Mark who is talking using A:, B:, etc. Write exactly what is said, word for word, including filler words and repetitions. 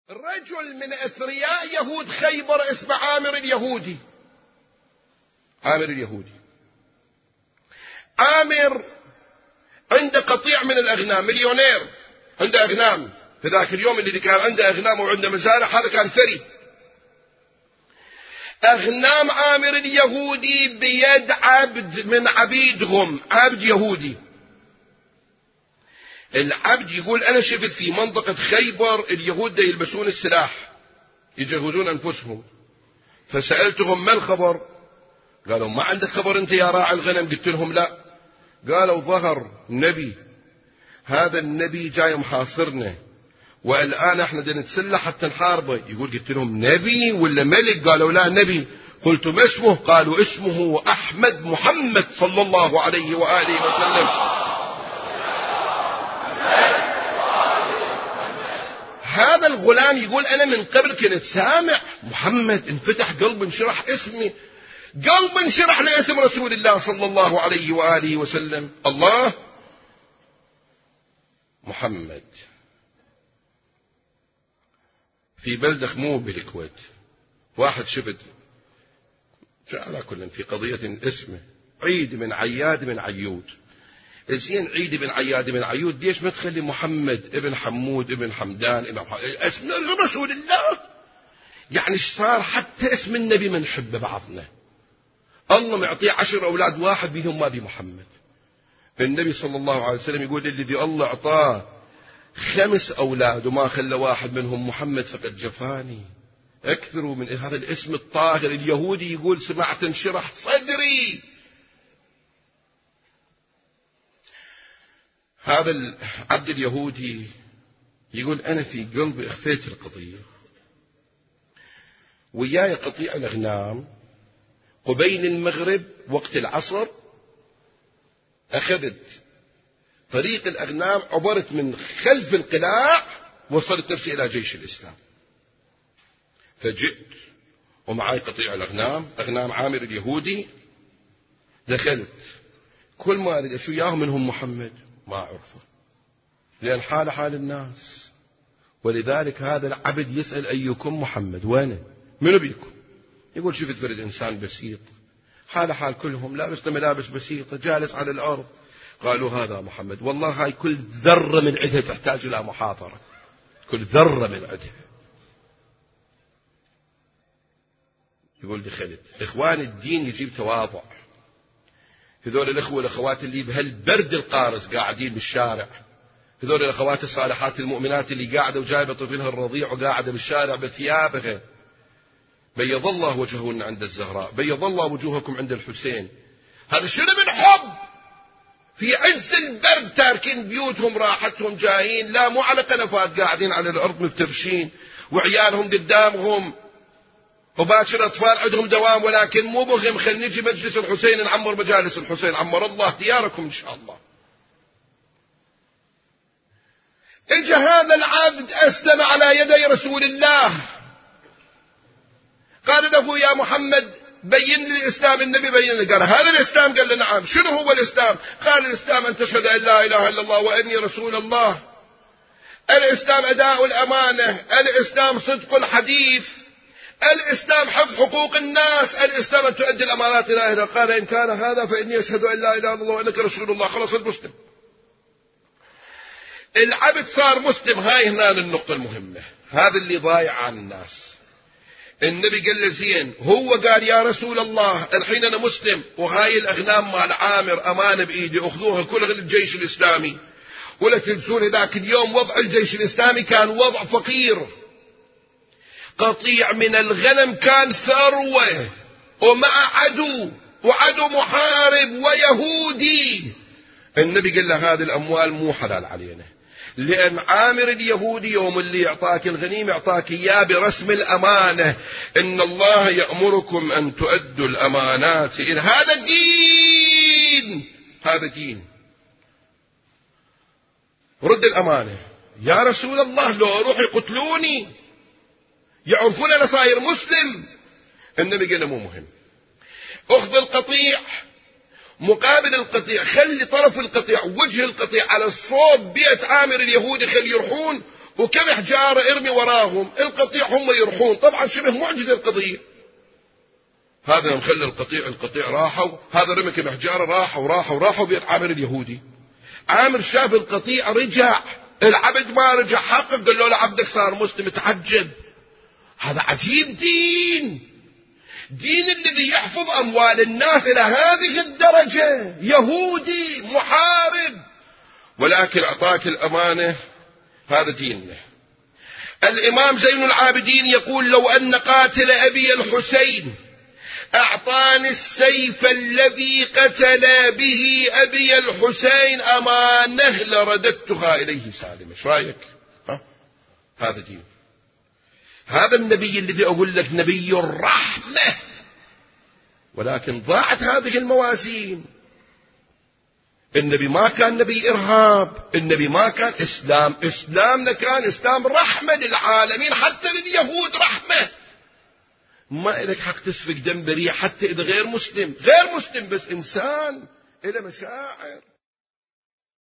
A: رجل من أثرياء يهود خيبر اسمه عامر اليهودي. عامر اليهودي عامر عنده قطيع من الأغنام، مليونير، عنده أغنام. في ذاك اليوم اللي كان عنده أغنام وعنده مزارع هذا كان ثري. أغنام عامر اليهودي بيد عبد من عبيدهم، عبد يهودي. العبد يقول أنا شفت في منطقة خيبر اليهود دا يلبسون السلاح، يجهزون أنفسهم، فسألتهم ما الخبر؟ قالوا ما عندك خبر أنت يا راعي الغنم؟ قلت لهم لا. قالوا ظهر نبي، هذا النبي جاي محاصرنا والآن احنا بدنا نتسلح حتى نحاربه. يقول قلت لهم نبي ولا ملك؟ قالوا لا نبي. قلت ما اسمه؟ قالوا اسمه أحمد محمد صلى الله عليه وآله وسلم. هذا الغلام يقول أنا من قبل كنت سامع محمد، انفتح قلب انشرح اسمي، قلب انشرح لاسم رسول الله صلى الله عليه وآله وسلم. الله محمد في بلدة مو بالكويت، واحد شفت على كل في قضية اسمه عيد بن عياد بن عيود. زين عيد بن عياد بن عيود ليش ما تخلي محمد ابن حمود ابن حمدان ابن اسم رسول الله؟ يعني ايش صار حتى اسم النبي ما نحب بعضنا. الله معطيه عشر اولاد واحد بيهم ما بي محمد. النبي صلى الله عليه وسلم يقول الذي الله اعطاه خمس اولاد وما خلى واحد منهم محمد فقد جفاني. اكثروا من هذا الاسم الطاهر. اليهودي يقول سمعت انشرح صدري. هذا العبد اليهودي يقول أنا في قلبي اخفيت القضية، وياي قطيع الأغنام قبيل المغرب وقت العصر، أخذت طريق الأغنام عبرت من خلف القلاع وصلت نفسي إلى جيش الإسلام. فجئت ومعاي قطيع الأغنام، أغنام عامر اليهودي. دخلت كل ما أريد شو ياهم منهم محمد ما أعرفه، لأن حال حال الناس. ولذلك هذا العبد يسأل أيكم محمد؟ وين منو بيكم؟ يقول شفت فرد إنسان بسيط حال حال كلهم، لابس ملابس بسيطة جالس على الأرض. قالوا هذا محمد. والله هاي كل ذرة من عدها تحتاج إلى محاضرة، كل ذرة من عدها. يقول دخلت. إخوان الدين يجيب تواضع. هذول الأخوة والأخوات اللي بهالبرد القارس قاعدين بالشارع، هذول الأخوات الصالحات المؤمنات اللي قاعدة وجايبة طفلها الرضيع وقاعدة بالشارع بثيابها، بيض الله وجههن عند الزهراء، بيض الله وجوهكم عند الحسين. هذا شنو من حب؟ في عز البرد تاركين بيوتهم راحتهم جايين، لا مو على قنفات، قاعدين على الأرض مفترشين وعيالهم قدامهم وباكر أطفال عندهم دوام، ولكن مو بغم خل نجي مجلس الحسين نعمر مجالس الحسين. عمر الله دياركم إن شاء الله. اجى هذا العبد أسلم على يدي رسول الله، قال له يا محمد بين لي الإسلام. النبي بين لي. قال هذا الإسلام؟ قال له نعم. شنو هو الإسلام؟ قال الإسلام أن تشهد أن لا إله إلا الله وأني رسول الله. الإسلام أداء الأمانة، الإسلام صدق الحديث، الإسلام حفظ حقوق الناس، الإسلام أن تؤدي الأمانات إلى أهلها. قال إن كان هذا فإني أشهد أن لا إله إلا الله وأنك رسول الله. خلاص المسلم. العبد صار مسلم. هاي هنا النقطة المهمة، هذا اللي ضايع عن الناس. النبي قال له زين، هو قال يا رسول الله الحين أنا مسلم وهاي الأغنام مال عامر أمانة بإيدي أخذوها كلها للجيش الإسلامي. ولا تنسون ذاك اليوم وضع الجيش الإسلامي كان وضع فقير، قطيع من الغنم كان ثروة، ومع عدو وعدو محارب ويهودي. النبي قال له هذه الأموال مو حلال علينا، لأن عامر اليهودي يوم اللي يعطاك الغنيمة يعطاك إياه برسم الأمانة. إن الله يأمركم أن تؤدوا الأمانات إلى هذا الدين، هذا دين. رد الأمانة. يا رسول الله لو أروح يقتلوني يعرفون أنا صاير مسلم. النبي قال له مو مهم، أخذ القطيع مقابل القطيع، خلي طرف القطيع وجه القطيع على الصوب بيت عامر اليهودي، خلي يروحون وكم حجارة ارمي وراهم القطيع هم يروحون. طبعا شبه معجزة القضية. هذا مخلي القطيع القطيع راحوا، هذا رمي كم حجارة راحوا راحوا راحوا بيت عامر اليهودي. عامر شاف القطيع رجع، العبد ما رجع حقق، قال له عبدك صار مسلم. تعجب، هذا عجيب دين، دين الذي يحفظ أموال الناس إلى هذه الدرجة، يهودي محارب، ولكن أعطاك الأمانة. هذا ديننا. الإمام زين العابدين يقول: لو أن قاتل أبي الحسين أعطاني السيف الذي قتل به أبي الحسين أمانه لرددتها إليه سالم. ايش رايك؟ ها؟ هذا دين. هذا النبي الذي أقول لك نبي الرحمة، ولكن ضاعت هذه الموازين. النبي ما كان نبي إرهاب، النبي ما كان إسلام، إسلامنا كان إسلام رحمة للعالمين، حتى لليهود رحمة. ما إلك حق تسفك دم بريء حتى إذا غير مسلم، غير مسلم بس إنسان إلى مشاعر.